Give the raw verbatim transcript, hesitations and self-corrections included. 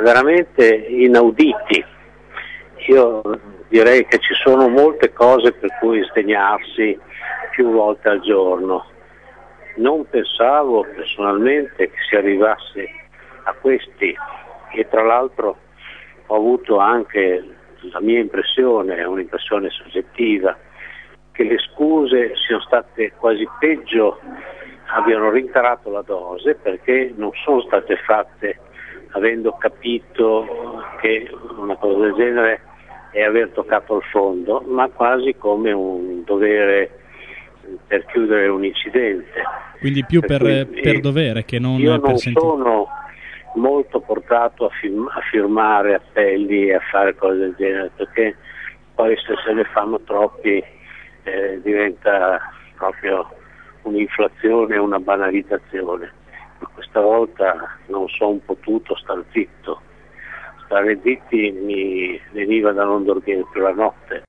veramente inauditi. Io direi che ci sono molte cose per cui sdegnarsi più volte al giorno. Non pensavo personalmente che si arrivasse a questi, e tra l'altro ho avuto anche la mia impressione, è un'impressione soggettiva, che le scuse siano state quasi peggio, abbiano rincarato la dose, perché non sono state fatte avendo capito che una cosa del genere è aver toccato il fondo, ma quasi come un dovere per chiudere un incidente. Quindi più per, per, cui, per dovere che non io per non sentire. sono molto portato a, film, a firmare appelli e a fare cose del genere, perché poi se se ne fanno troppi eh, diventa proprio un'inflazione, una banalizzazione. Ma questa volta non sono potuto star zitto. Stare zitti mi veniva da non dormire più la notte.